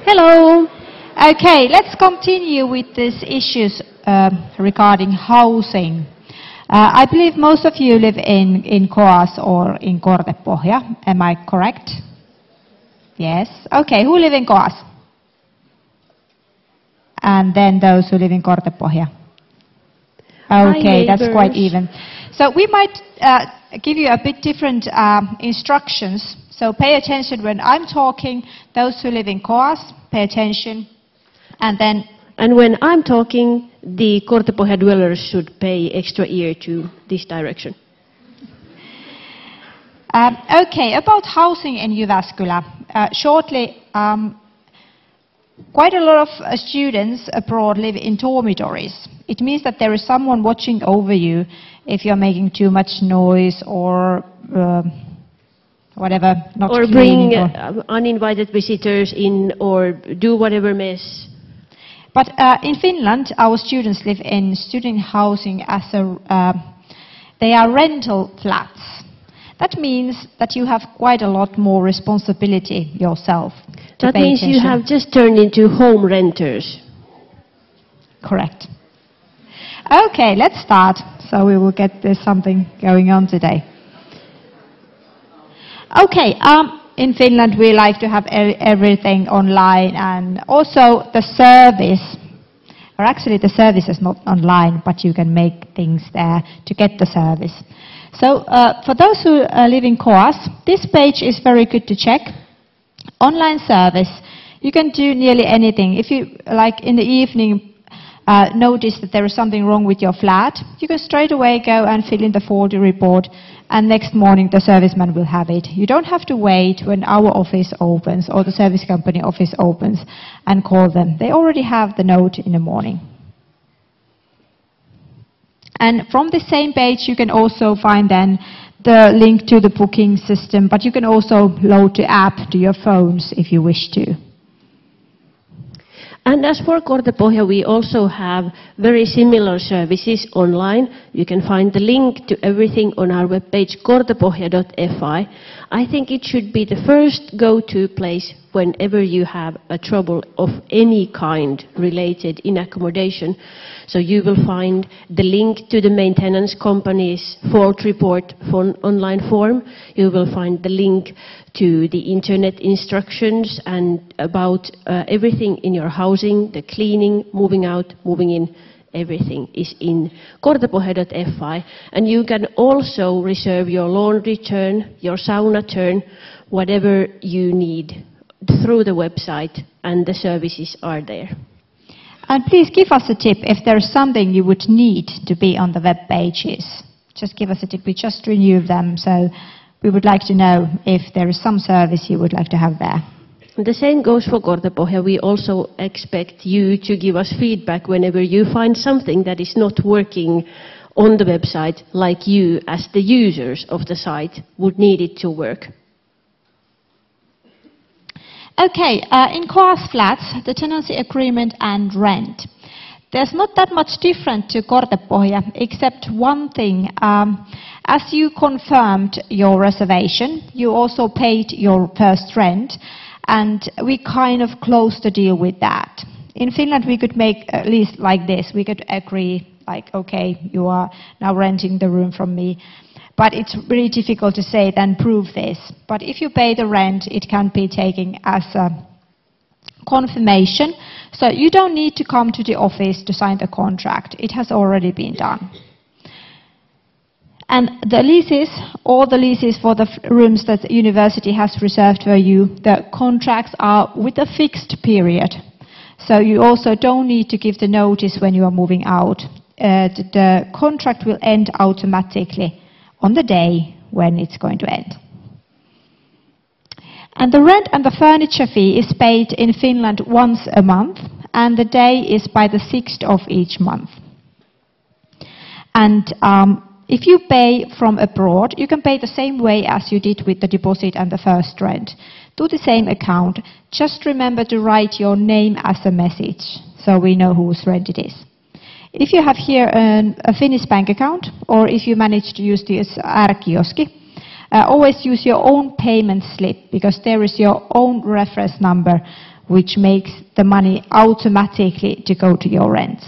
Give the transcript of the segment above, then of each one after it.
Hello. Okay, let's continue with these issues regarding housing. I believe most of you live in Koas or in Kortepohja. Am I correct? Yes. Okay, who live in Koas? And then those who live in Kortepohja. Okay, that's quite even. So we might give you a bit different instructions. So pay attention when I'm talking. Those who live in Koas, pay attention. And when I'm talking, the Kortepohja dwellers should pay extra ear to this direction. Okay, about housing in Jyväskylä. Shortly, quite a lot of students abroad live in dormitories. It means that there is someone watching over you if you're making too much noise or whatever, not or cleaning. Bring uninvited visitors in or do whatever mess. But in Finland, our students live in student housing as they are rental flats. That means that you have quite a lot more responsibility yourself. That means you have just turned into home renters. Correct. Okay, let's start. So we will get there's something going on today. Okay, in Finland we like to have everything online, and also the service, or actually the service is not online, but you can make things there to get the service. So for those who live in Koas, this page is very good to check. Online service, you can do nearly anything. If you, like in the evening, notice that there is something wrong with your flat, you can straight away go and fill in the faulty report, and next morning the serviceman will have it. You don't have to wait when our office opens or the service company office opens and call them. They already have the note in the morning. And from the same page you can also find then the link to the booking system, but you can also load the app to your phones if you wish to. And as for Kortepohja, we also have very similar services online. You can find the link to everything on our webpage, kortepohja.fi. I think it should be the first go-to place whenever you have a trouble of any kind related in accommodation. So you will find the link to the maintenance company's fault report online form. You will find the link to the internet instructions and about everything in your housing, the cleaning, moving out, moving in, everything is in kortepohja.fi. And you can also reserve your laundry turn, your sauna turn, whatever you need through the website, and the services are there. And please give us a tip if there is something you would need to be on the web pages. Just give us a tip. We just renewed them, so we would like to know if there is some service you would like to have there. The same goes for Kortepohja. We also expect you to give us feedback whenever you find something that is not working on the website, like you, as the users of the site, would need it to work. Okay, in Koas flats, the tenancy agreement and rent. There's not that much different to Kortepohja, except one thing. As you confirmed your reservation, you also paid your first rent, and we kind of closed the deal with that. In Finland, we could make at least like this. We could agree, like, okay, you are now renting the room from me. But it's really difficult to say then prove this. But if you pay the rent, it can be taken as a confirmation. So you don't need to come to the office to sign the contract. It has already been done. And the leases, all the leases for the rooms that the university has reserved for you, the contracts are with a fixed period. So you also don't need to give the notice when you are moving out. The contract will end automatically on the day when it's going to end. And the rent and the furniture fee is paid in Finland once a month, and the day is by the 6th of each month. And if you pay from abroad, you can pay the same way as you did with the deposit and the first rent, to the same account. Just remember to write your name as a message, so we know whose rent it is. If you have here a Finnish bank account, or if you manage to use this R-kioski, always use your own payment slip, because there is your own reference number which makes the money automatically to go to your rents.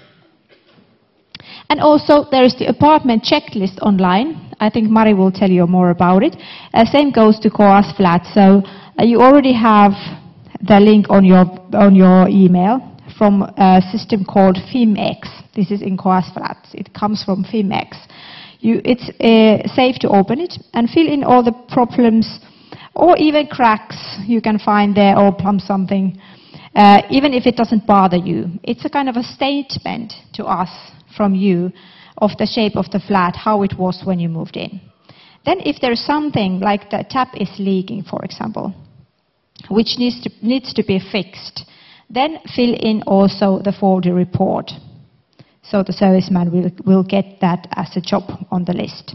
And also there is the apartment checklist online. I think Mari will tell you more about it. Same goes to KOAS Flat. So you already have the link on your email from a system called FimX. This is in KOAS Flat. It comes from FimX. It's safe to open it and fill in all the problems or even cracks you can find there or plumb something, even if it doesn't bother you. It's a kind of a statement to us from you of the shape of the flat, how it was when you moved in. Then if there's something like the tap is leaking, for example, which needs to be fixed, then fill in also the faulty report. So the serviceman will get that as a job on the list.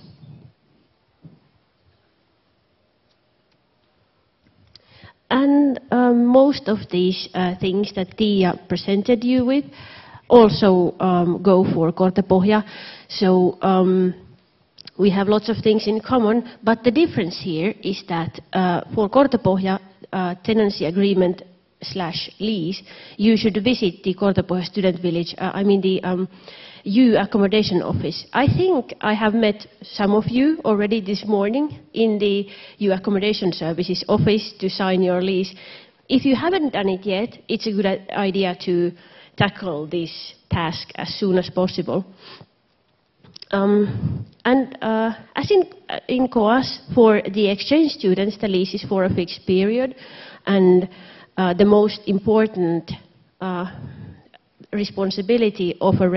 And most of these things that Tia presented you with also go for Kortepohja. So we have lots of things in common, but the difference here is that for Kortepohja tenancy agreement / lease, you should visit the Kortepohja Student Village, the U accommodation office. I think I have met some of you already this morning in the U accommodation services office to sign your lease. If you haven't done it yet, it's a good idea to tackle this task as soon as possible. As in KOAS, for the exchange students, the lease is for a fixed period, and the most important responsibility of a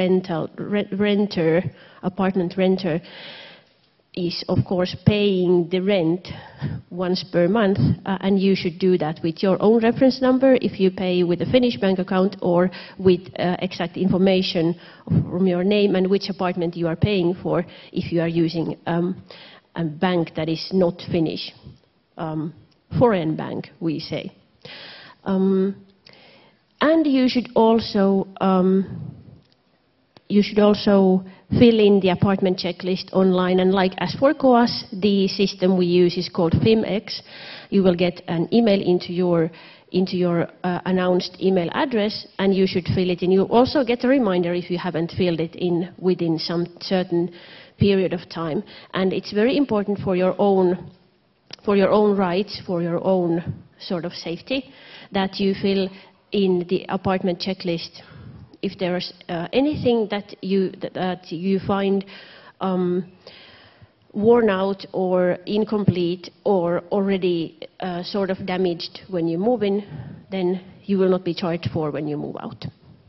apartment renter is, of course, paying the rent once per month, and you should do that with your own reference number if you pay with a Finnish bank account, or with exact information from your name and which apartment you are paying for if you are using a bank that is not Finnish, foreign bank, we say. And you should also fill in the apartment checklist online. And like as for KOAS, the system we use is called FimX. You will get an email into your announced email address, and you should fill it in. You also get a reminder if you haven't filled it in within some certain period of time. And it's very important for your own rights, for your own sort of safety, that you fill in the apartment checklist if there's anything that you find worn out or incomplete or already sort of damaged when you move in, then you will not be charged for when you move out.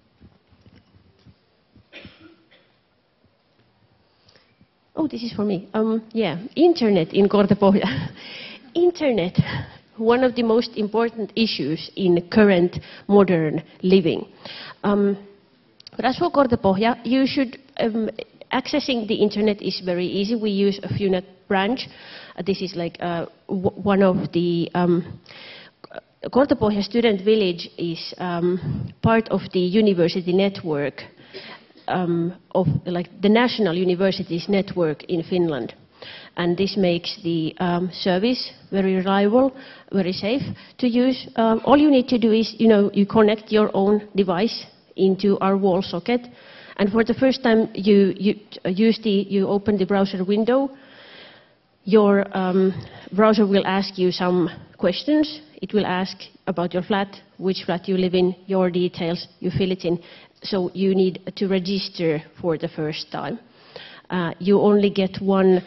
Oh, this is for me. Internet in Kortepohja. Internet. One of the most important issues in current modern living. But as for Kortepohja, you should, accessing the internet is very easy. We use a FUNET branch. This is like one of the, Kortepohja Student Village is part of the university network, of like the national universities network in Finland. And this makes the service very reliable, very safe to use. All you need to do is, you connect your own device into our wall socket, and for the first time you open the browser window. Your browser will ask you some questions. It will ask about your flat, which flat you live in, your details. You fill it in. So you need to register for the first time. You only get one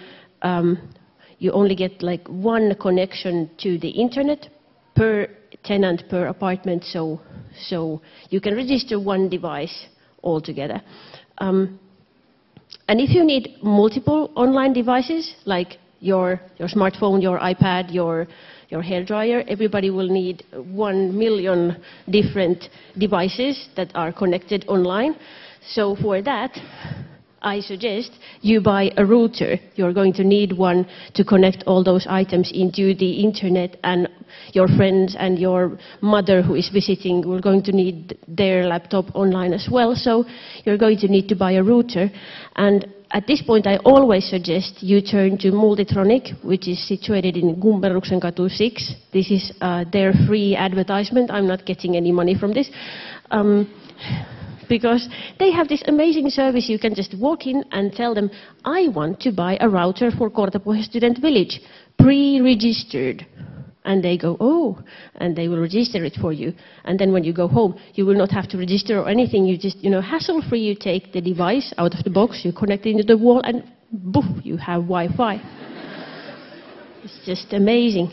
connection to the internet per tenant, per apartment, so you can register one device altogether. And if you need multiple online devices, like your smartphone, your iPad, your hairdryer, everybody will need 1 million different devices that are connected online. So for that, I suggest you buy a router. You're going to need one to connect all those items into the internet, and your friends and your mother who is visiting will going to need their laptop online as well. So you're going to need to buy a router. And at this point, I always suggest you turn to Multitronic, which is situated in Gummeruksenkatu 6. This is their free advertisement. I'm not getting any money from this. Because they have this amazing service. You can just walk in and tell them, I want to buy a router for Kortepohja Student Village, pre-registered. And they go, oh, and they will register it for you. And then when you go home, you will not have to register or anything. You just, hassle-free, you take the device out of the box, you connect it into the wall, and boof, you have Wi-Fi. It's just amazing.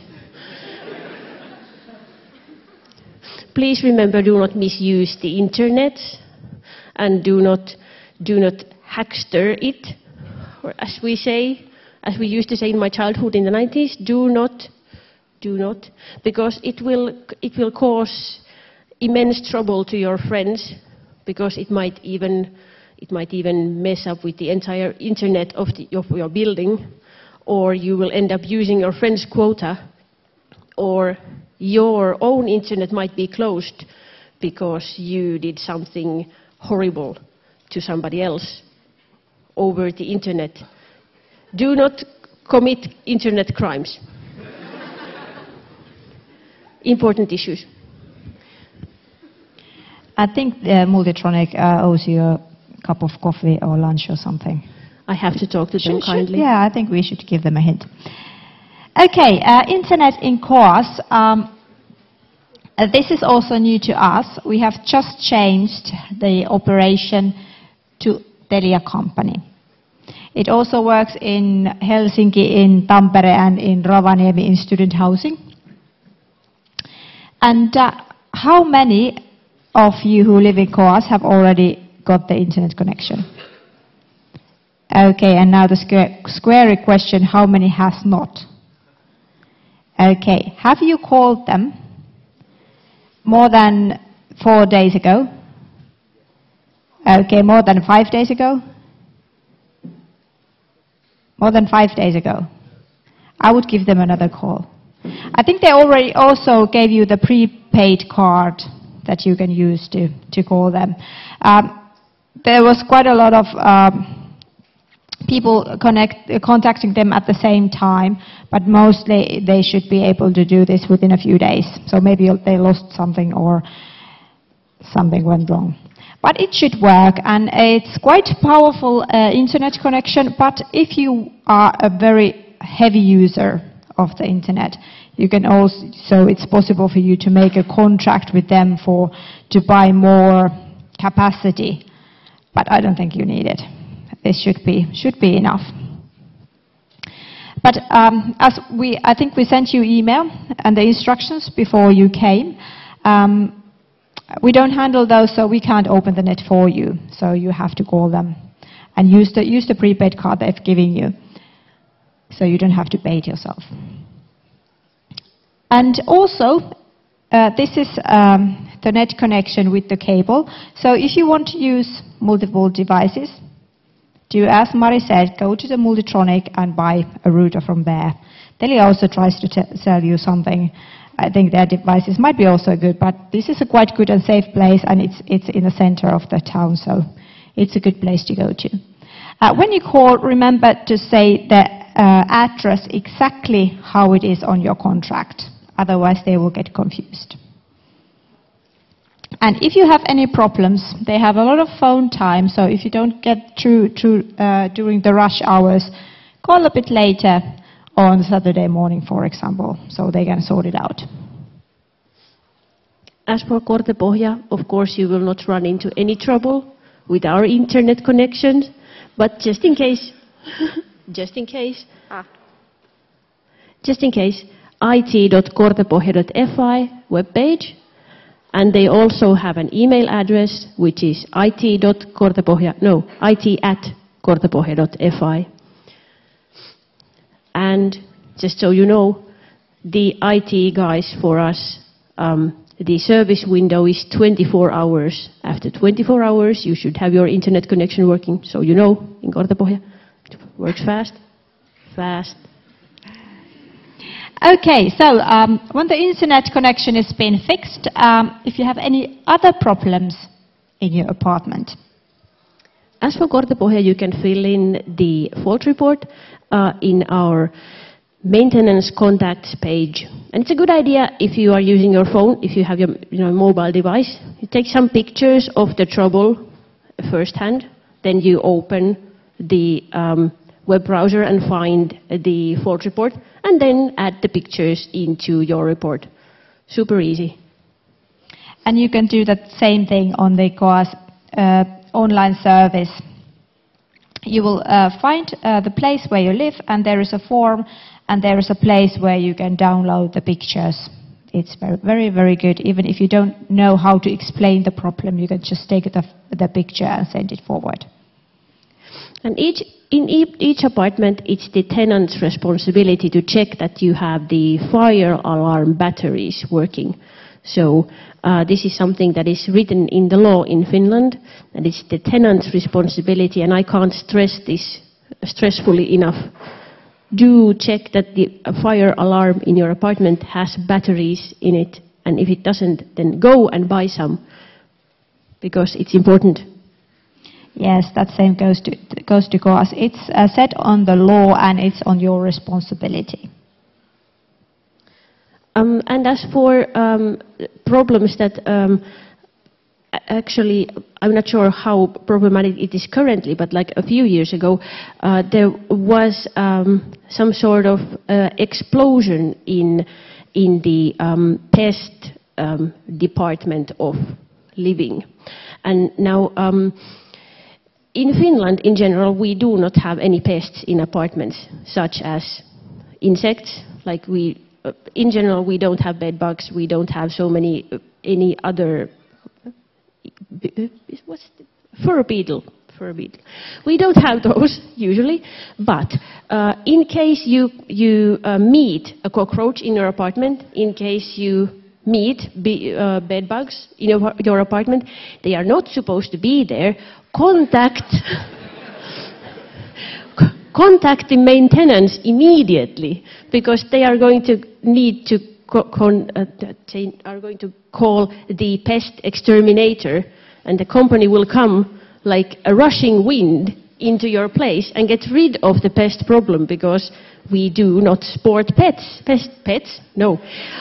Please remember, do not misuse the internet. And do not hackster it, or as we used to say in my childhood in the 90s, do not, because it will cause immense trouble to your friends, because it might even mess up with the entire internet of your building, or you will end up using your friend's quota, or your own internet might be closed because you did something horrible to somebody else over the internet. Do not commit internet crimes. Important issues. I think Multitronic owes you a cup of coffee or lunch or something. I have to talk to them kindly. Yeah, I think we should give them a hint. Okay, internet in course. This is also new to us. We have just changed the operation to Telia Company. It also works in Helsinki, in Tampere, and in Rovaniemi in student housing. And how many of you who live in Coas have already got the internet connection? Okay, and now the square question, how many has not? Okay, have you called them more than 4 days ago? Okay, more than 5 days ago? More than 5 days ago. I would give them another call. I think they already also gave you the prepaid card that you can use to call them. There was quite a lot of people contacting them at the same time, but mostly they should be able to do this within a few days. So maybe they lost something or something went wrong. But it should work, and it's quite powerful internet connection, but if you are a very heavy user of the internet, you can also, so it's possible for you to make a contract with them to buy more capacity, but I don't think you need it. This should be enough. But I think we sent you email and the instructions before you came. We don't handle those, so we can't open the net for you. So you have to call them and use the prepaid card they've given you, so you don't have to pay it yourself. And also, this is the net connection with the cable. So if you want to use multiple devices, do as Mari said, go to the Multitronic and buy a router from there. Telia also tries to sell you something. I think their devices might be also good, but this is a quite good and safe place, and it's in the center of the town, so it's a good place to go to. When you call, remember to say the address exactly how it is on your contract. Otherwise, they will get confused. And if you have any problems, they have a lot of phone time, so if you don't get through during the rush hours, call a bit later on Saturday morning, for example, so they can sort it out. As for Kortepohja, of course you will not run into any trouble with our internet connections, but just in case, it.kortepohja.fi webpage, and they also have an email address which is it@kortepohja.fi. And just so you know, the IT guys for us, the service window is 24 hours. After 24 hours, you should have your internet connection working. So you know, in Kortepohja, it works fast. Okay, so when the internet connection has been fixed, if you have any other problems in your apartment. As for Kortepohja, you can fill in the fault report in our maintenance contacts page. And it's a good idea if you are using your phone, if you have your mobile device, you take some pictures of the trouble firsthand, then you open the web browser and find the fault report, and then add the pictures into your report. Super easy. And you can do that same thing on the KOAS online service. You will find the place where you live, and there is a form, and there is a place where you can download the pictures. It's very, very good. Even if you don't know how to explain the problem, you can just take the picture and send it forward. And in each apartment, it's the tenant's responsibility to check that you have the fire alarm batteries working. So this is something that is written in the law in Finland, and it's the tenant's responsibility, and I can't stress this stressfully enough. Do check that the fire alarm in your apartment has batteries in it, and if it doesn't, then go and buy some, because it's important. Yes, that same goes to KOAS. It's set on the law, and it's on your responsibility. And as for problems that actually, I'm not sure how problematic it is currently, but like a few years ago, there was some sort of explosion in the pest department of living. And now, in Finland, in general, we do not have any pests in apartments, such as insects. Like in general, we don't have bed bugs. We don't have so many any other. What's the, fur beetle? Fur beetle. We don't have those usually. But in case you meet a cockroach in your apartment, in case you meet bed bugs in your apartment, they are not supposed to be there. Contact the maintenance immediately, because they are going to need to are going to call the pest exterminator, and the company will come like a rushing wind into your place and get rid of the pest problem, because we do not sport pets. Pets? No.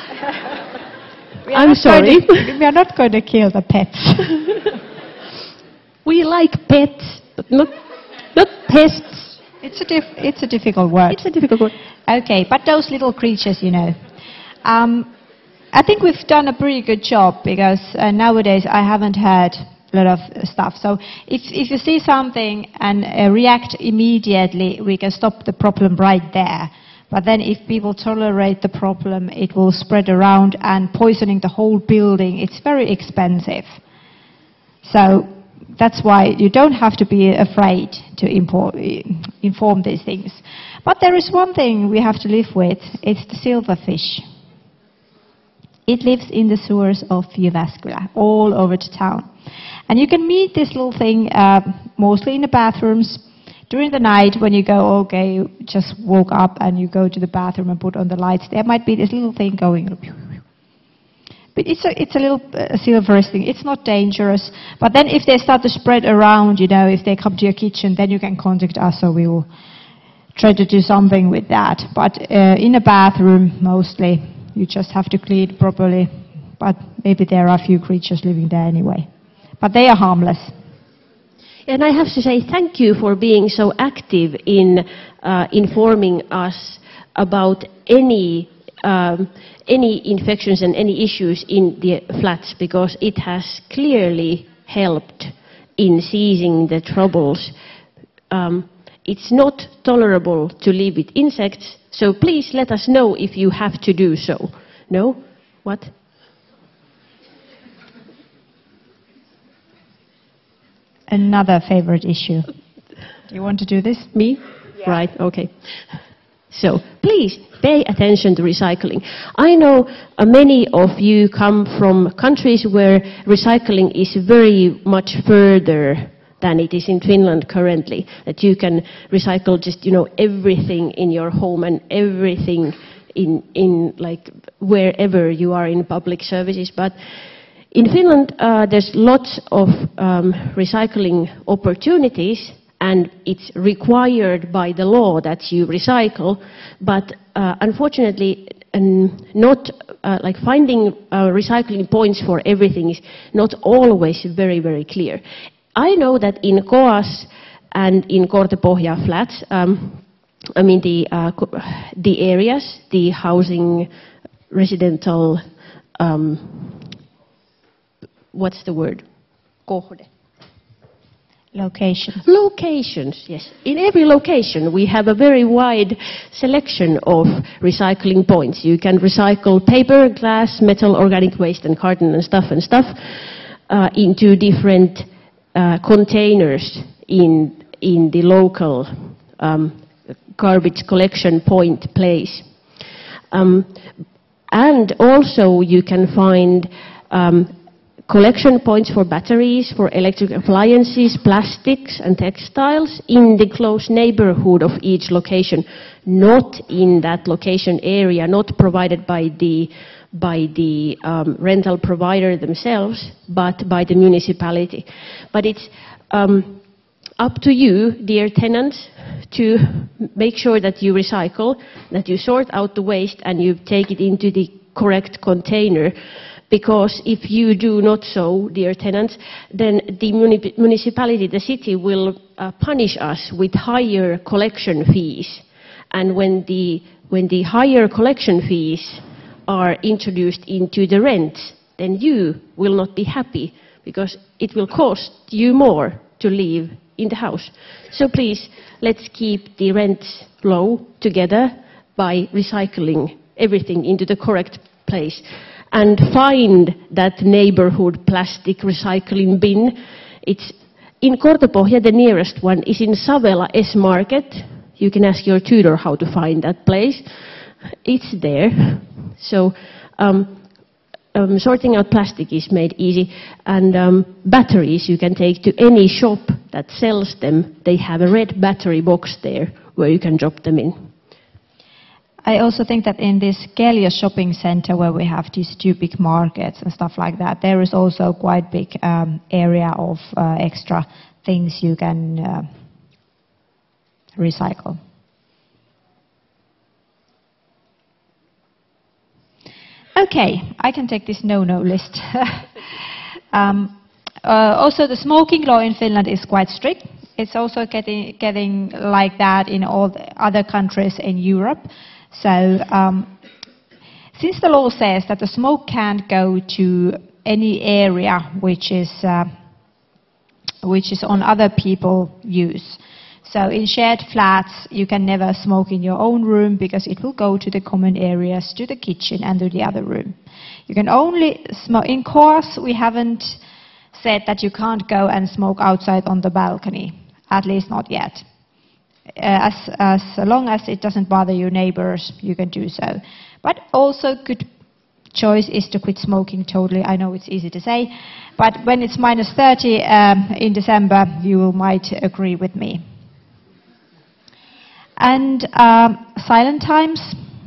I'm sorry. We are not going to kill the pets. We like pets, but not pests. It's a difficult word. It's a difficult word. Okay, but those little creatures, you know. I think we've done a pretty good job, because nowadays I haven't had a lot of stuff. So if you see something and react immediately, we can stop the problem right there. But then if people tolerate the problem, it will spread around and poisoning the whole building. It's very expensive. So that's why you don't have to be afraid to inform these things. But there is one thing we have to live with. It's the silverfish. It lives in the sewers of Jyväskylä, all over the town. And you can meet this little thing mostly in the bathrooms. During the night when you go, okay, you just woke up and you go to the bathroom and put on the lights, there might be this little thing going. But it's a little silverish thing. It's not dangerous. But then if they start to spread around, you know, if they come to your kitchen, then you can contact us, so we will try to do something with that. But in a bathroom, mostly, you just have to clean properly. But maybe there are a few creatures living there anyway. But they are harmless. And I have to say thank you for being so active in informing us about any infections and any issues in the flats, because it has clearly helped in seizing the troubles. It's not tolerable to live with insects, so please let us know if you have to do so. No? What? Another favorite issue. Do you want to do this? Me? Yeah. Right, okay. So, please pay attention to recycling. I know many of you come from countries where recycling is very much further than it is in Finland currently. That you can recycle just, everything in your home and everything in like wherever you are in public services. But in Finland, there's lots of recycling opportunities, and it's required by the law that you recycle. But unfortunately, not like finding recycling points for everything is not always very, very clear. I know that in Koas and in Kortepohja flats, I mean the areas, the housing, residential, what's the word? Kohde. Locations. Locations, yes. In every location we have a very wide selection of recycling points. You can recycle paper, glass, metal, organic waste and carton and stuff into different containers in the local garbage collection point place. And also you can find collection points for batteries, for electric appliances, plastics and textiles in the close neighborhood of each location, not in that location area, not provided by the rental provider themselves, but by the municipality. But it's up to you, dear tenants, to make sure that you recycle, that you sort out the waste and you take it into the correct container. Because if you do not so, dear tenants, then the municipality, the city, will punish us with higher collection fees. And when the higher collection fees are introduced into the rent, then you will not be happy, because it will cost you more to live in the house. So please, let's keep the rents low together by recycling everything into the correct place. And find that neighborhood plastic recycling bin. It's in Kortepohja, the nearest one is in Savela S-Market. You can ask your tutor how to find that place. It's there. So sorting out plastic is made easy. And batteries you can take to any shop that sells them. They have a red battery box there where you can drop them in. I also think that in this Keljo shopping center, where we have these two big markets and stuff like that, there is also quite big area of extra things you can recycle. Okay, I can take this no-no list. Also, the smoking law in Finland is quite strict. It's also getting like that in all the other countries in Europe. So, since the law says that the smoke can't go to any area which is on other people's use. So in shared flats, you can never smoke in your own room because it will go to the common areas, to the kitchen and to the other room. You can only smoke. In course, we haven't said that you can't go and smoke outside on the balcony, at least not yet. As long as it doesn't bother your neighbors, you can do so. But also good choice is to quit smoking totally. I know it's easy to say, but when it's minus 30 in December, you might agree with me. And silent times.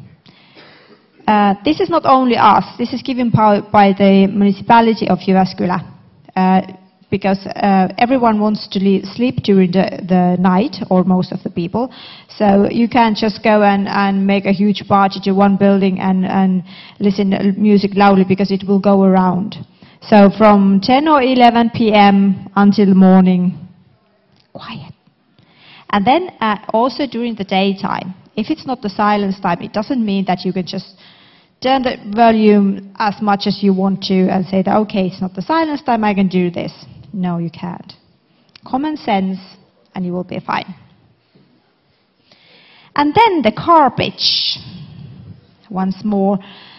This is not only us. This is given by the municipality of Jyväskylä. Because everyone wants to sleep during the night, or most of the people. So you can't just go and make a huge party to one building and listen to music loudly, because it will go around. So from 10 or 11 p.m. until morning, quiet. And then also during the daytime, if it's not the silence time, it doesn't mean that you can just turn the volume as much as you want to and say that, okay, it's not the silence time, I can do this. No, you can't. Common sense, and you will be fine. And then the garbage. Once more,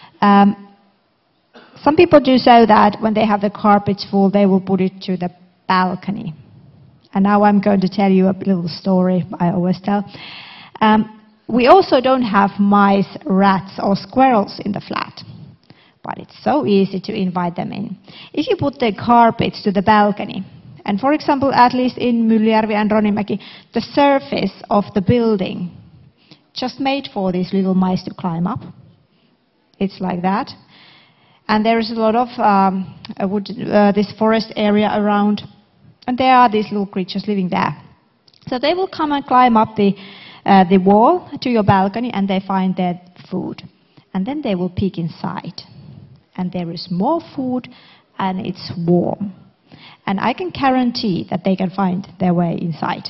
some people do so that when they have the garbage full, they will put it to the balcony. And now I'm going to tell you a little story I always tell. We also don't have mice, rats, or squirrels in the flat. But it's so easy to invite them in. If you put the carpets to the balcony, and for example, at least in Myllyjärvi and Ronimäki, the surface of the building just made for these little mice to climb up. It's like that. And there is a lot of this forest area around, and there are these little creatures living there. So they will come and climb up the wall to your balcony, and they find their food. And then they will peek inside. And there is more food, and it's warm. And I can guarantee that they can find their way inside.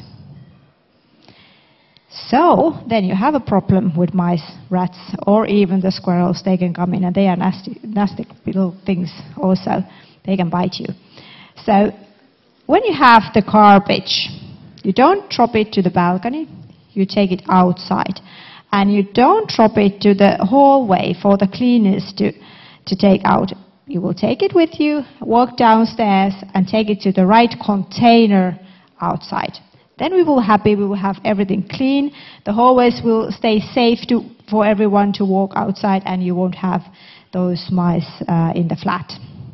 So then you have a problem with mice, rats, or even the squirrels. They can come in, and they are nasty little things also. They can bite you. So when you have the garbage, you don't drop it to the balcony, you take it outside. And you don't drop it to the hallway for the cleaners to take out. You will take it with you, walk downstairs, and take it to the right container outside. Then we will have everything clean. The hallways will stay safe for everyone to walk outside, and you won't have those mice in the flat.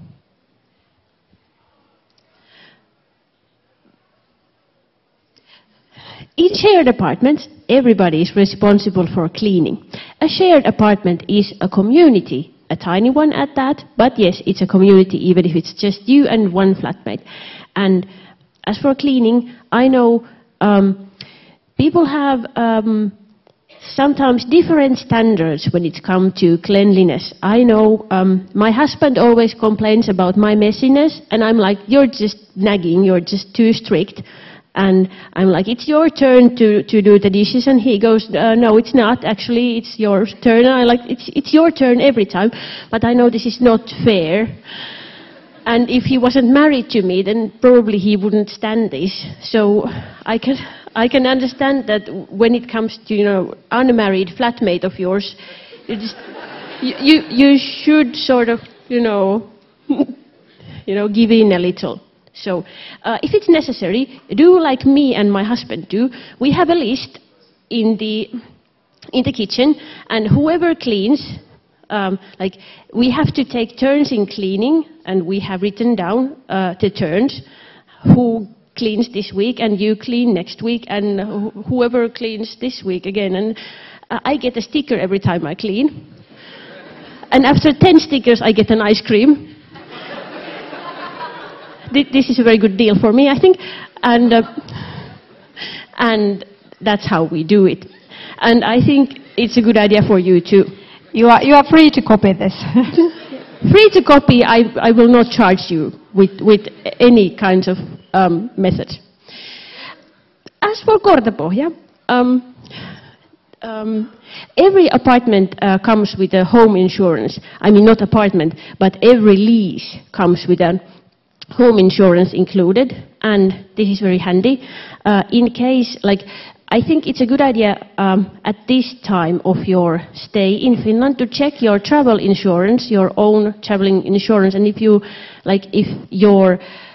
In shared apartments, everybody is responsible for cleaning. A shared apartment is a community, a tiny one at that, but yes, it's a community even if it's just you and one flatmate. And as for cleaning, I know people have sometimes different standards when it comes to cleanliness. I know my husband always complains about my messiness, and I'm like, you're just nagging, you're just too strict. And I'm like, it's your turn to do the dishes, and he goes, no, it's not, actually, it's your turn. And I'm like, it's your turn every time, but I know this is not fair. And if he wasn't married to me, then probably he wouldn't stand this. So I can understand that when it comes to, unmarried flatmate of yours, you should sort of, give in a little. So if it's necessary, do like me and my husband do. We have a list in the kitchen, and whoever cleans, we have to take turns in cleaning, and we have written down the turns, who cleans this week, and you clean next week, and whoever cleans this week again. And I get a sticker every time I clean. And after 10 stickers, I get an ice cream. This is a very good deal for me, I think. And that's how we do it. And I think it's a good idea for you too. You are free to copy this. Free to copy, I will not charge you with any kind of method. As for Kortepohja, every apartment comes with a home insurance. I mean, not apartment, but every lease comes with a home insurance included, and this is very handy. In case, I think it's a good idea at this time of your stay in Finland to check your travel insurance, your own traveling insurance, and if your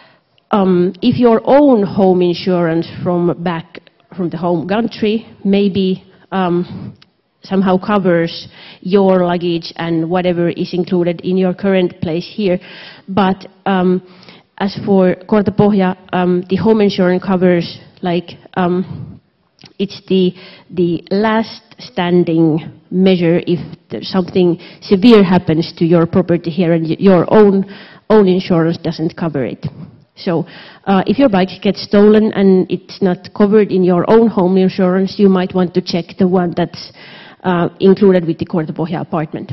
own home insurance from the home country maybe somehow covers your luggage and whatever is included in your current place here. But as for Kortepohja, the home insurance covers it's the last standing measure if something severe happens to your property here and your own insurance doesn't cover it. So if your bike gets stolen and it's not covered in your own home insurance, you might want to check the one that's included with the Kortepohja apartment.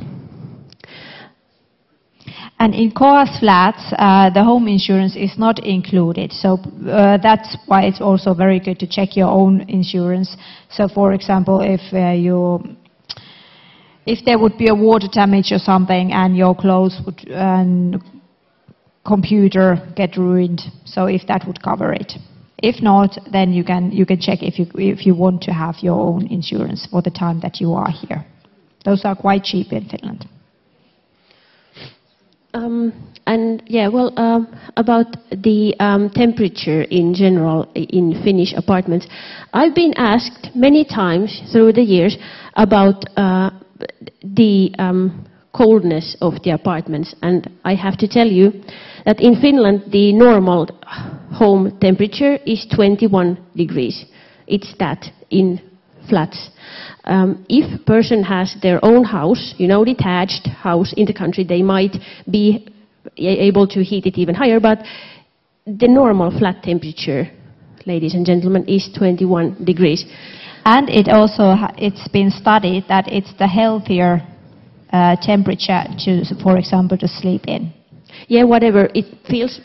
And in KOAS flats, the home insurance is not included. So that's why it's also very good to check your own insurance. So for example, if there would be a water damage or something and your clothes and computer get ruined, so if that would cover it. If not, then you can check if you want to have your own insurance for the time that you are here. Those are quite cheap in Finland. About the temperature in general in Finnish apartments, I've been asked many times through the years about the coldness of the apartments, and I have to tell you that in Finland the normal home temperature is 21 degrees. It's that in flats. If a person has their own house, detached house in the country, they might be able to heat it even higher, but the normal flat temperature, ladies and gentlemen, is 21 degrees. And it's been studied that it's the healthier temperature to, for example, to sleep in. Yeah, whatever. It feels,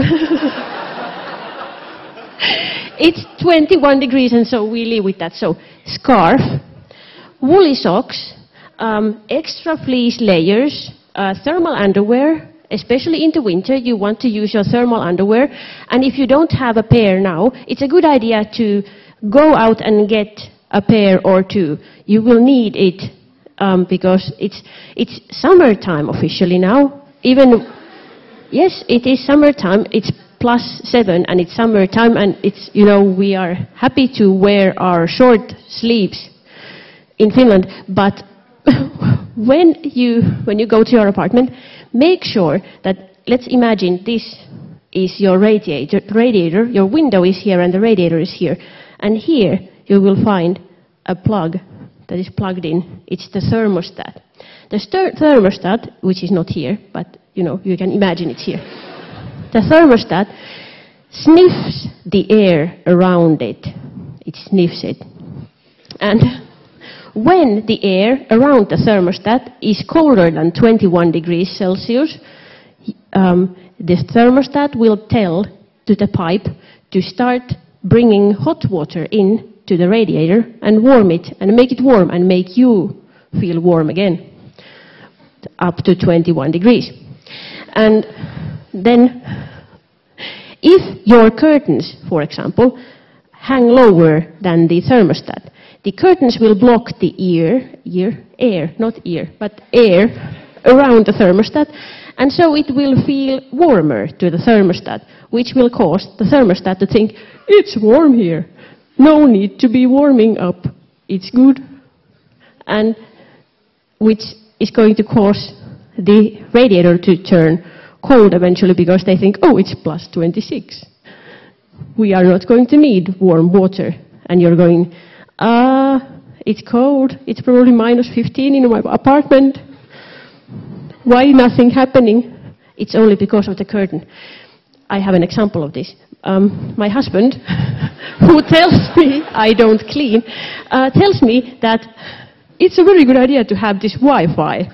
It's 21 degrees, and so we live with that. So, scarf, woolly socks, extra fleece layers, thermal underwear. Especially in the winter, you want to use your thermal underwear. And if you don't have a pair now, it's a good idea to go out and get a pair or two. You will need it because it's summertime officially now. Yes, it is summertime. It's +7 and it's summertime, and it's, we are happy to wear our short sleeves in Finland. But when you go to your apartment, make sure that, let's imagine this is your radiator, your window is here and the radiator is here. And here you will find a plug that is plugged in. It's the thermostat. The thermostat, which is not here, but you can imagine it's here. The thermostat sniffs the air around it. It sniffs it. And when the air around the thermostat is colder than 21 degrees Celsius, the thermostat will tell to the pipe to start bringing hot water in to the radiator and warm it and make it warm and make you feel warm again, up to 21 degrees. And then, if your curtains, for example, hang lower than the thermostat, the curtains will block the air around the thermostat, and so it will feel warmer to the thermostat, which will cause the thermostat to think, it's warm here, no need to be warming up, it's good, and which is going to cause the radiator to turn cold eventually because they think, oh, it's +26. We are not going to need warm water, and you're going, it's cold, it's probably -15 in my apartment. Why nothing happening? It's only because of the curtain. I have an example of this. My husband, who tells me I don't clean, tells me that it's a very good idea to have this Wi-Fi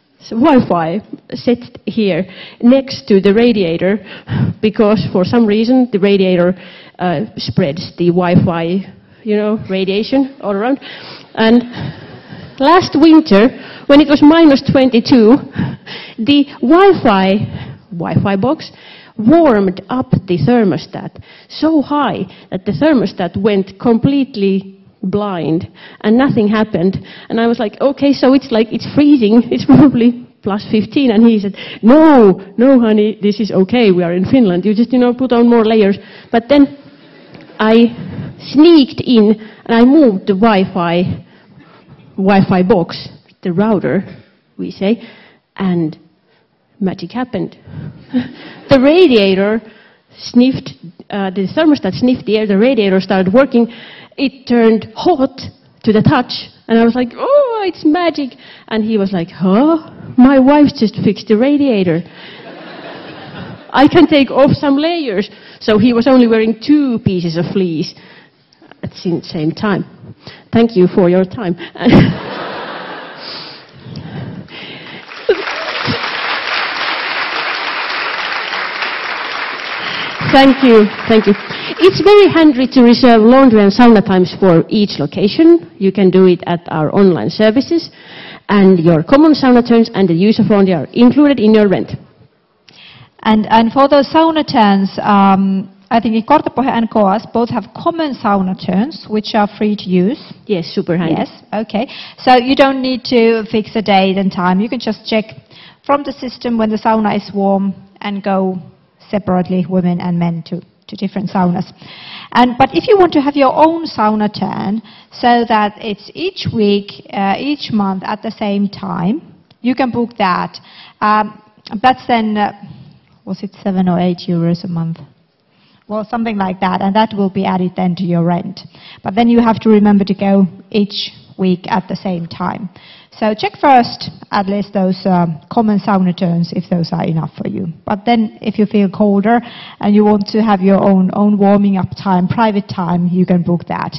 set here next to the radiator, because for some reason the radiator spreads the Wi-Fi radiation all around. And last winter, when it was -22, the Wi-Fi box warmed up the thermostat so high that the thermostat went completely blind and nothing happened. And I was like, okay, so it's freezing, it's probably +15. And he said, no honey, this is okay, we are in Finland, you just put on more layers. But then I sneaked in and I moved the Wi-Fi box, the router, we say, and magic happened. The radiator sniffed, the thermostat sniffed the air, the radiator started working, it turned hot to the touch, and I was like, oh, it's magic. And he was like, huh? My wife just fixed the radiator. I can take off some layers. So he was only wearing 2 pieces of fleece at the same time. Thank you for your time. Thank you. It's very handy to reserve laundry and sauna times for each location. You can do it at our online services, and your common sauna turns and the use of laundry are included in your rent. And for those sauna turns, I think in Kortepohja and KOAS both have common sauna turns, which are free to use. Yes, super handy. Yes, okay. So you don't need to fix a date and time. You can just check from the system when the sauna is warm and go separately, women and men, to different saunas. But if you want to have your own sauna turn, so that it's each week, each month at the same time, you can book that. That's then, was it €7 or €8 a month? Well, something like that, and that will be added then to your rent. But then you have to remember to go each week at the same time. So check first at least those common sauna turns, if those are enough for you. But then if you feel colder and you want to have your own warming up time, private time, you can book that.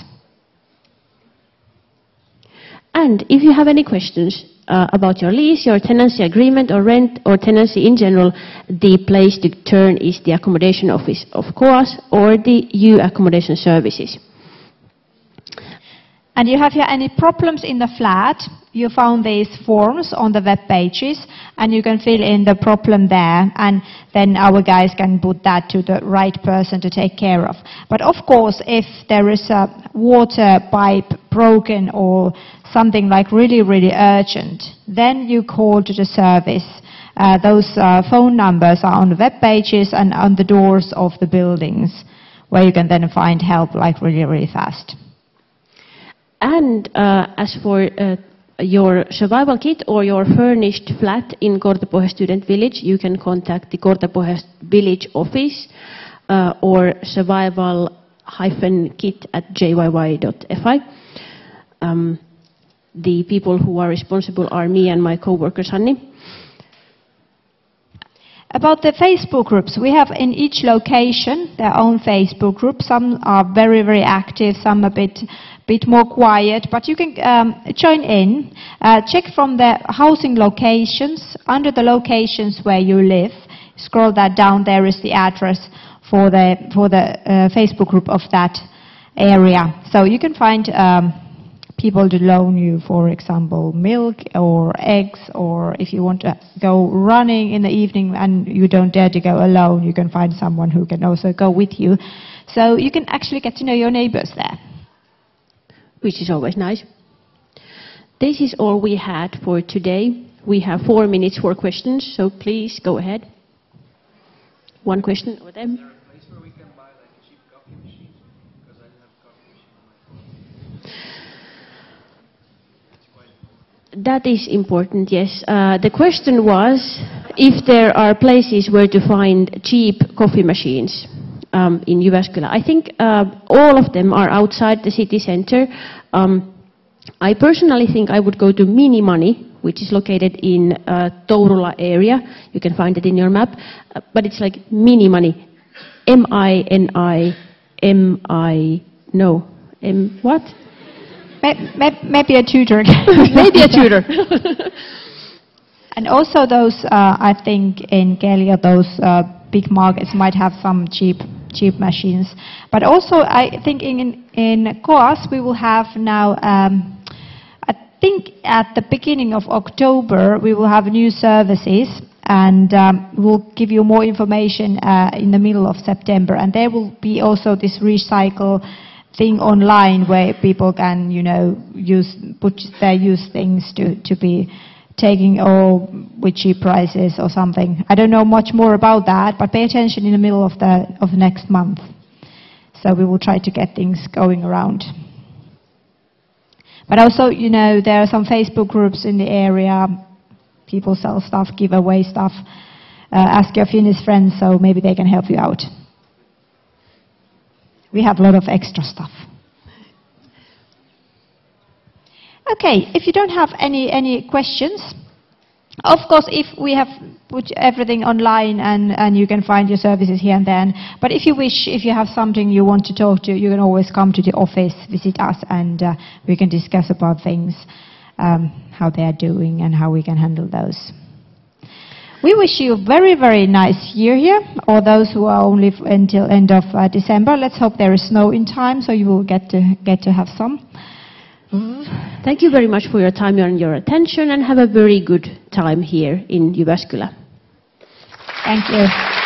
And if you have any questions about your lease, your tenancy agreement or rent or tenancy in general, the place to turn is the accommodation office of KOAS or the U Accommodation Services. And you have any problems in the flat, you found these forms on the web pages, and you can fill in the problem there, and then our guys can put that to the right person to take care of. But of course, if there is a water pipe broken or something like really, really urgent, then you call to the service. Those phone numbers are on the web pages and on the doors of the buildings, where you can then find help like really, really fast. And as for your survival kit or your furnished flat in Kortepohja Student Village, you can contact the Kortepohja Village office or survival-kit@jyy.fi. The people who are responsible are me and my co-worker Sanni. About the Facebook groups, we have in each location their own Facebook groups. Some are very, very active, some a bit more quiet, but you can join in. Check from the housing locations. Under the locations where you live, scroll that down, there is the address for the Facebook group of that area. So you can find people to loan you, for example, milk or eggs, or if you want to go running in the evening and you don't dare to go alone, you can find someone who can also go with you. So you can actually get to know your neighbors there. Which is always nice. This is all we had for today. We have 4 minutes for questions, so please go ahead. One question over there. Is there a place where we can buy like cheap coffee machines? Because I don't have a coffee machine on my phone. That is important, yes. The question was if there are places where to find cheap coffee machines. In Jyväskylä. I think all of them are outside the city center. I personally think I would go to Minimani, which is located in Tourula area. You can find it in your map. But it's like Minimani. What? Maybe a tutor. Maybe a tutor. And also those, I think in Kelia, those big markets might have some cheap machines. But also I think in KOAS we will have now, I think at the beginning of October we will have new services, and we'll give you more information in the middle of September. And there will be also this recycle thing online where people can, put their used things to be taking with cheap prices or something. I don't know much more about that, but pay attention in the middle of next month. So we will try to get things going around. But also, there are some Facebook groups in the area. People sell stuff, give away stuff. Ask your Finnish friends, so maybe they can help you out. We have a lot of extra stuff. Okay, if you don't have any questions, of course, if we have put everything online and you can find your services here and then, but if you wish, if you have something you want to talk to, you can always come to the office, visit us, and we can discuss about things, how they are doing and how we can handle those. We wish you a very, very nice year here, or those who are only until end of December. Let's hope there is snow in time, so you will get to have some. Thank you very much for your time and your attention, and have a very good time here in Jyväskylä. Thank you.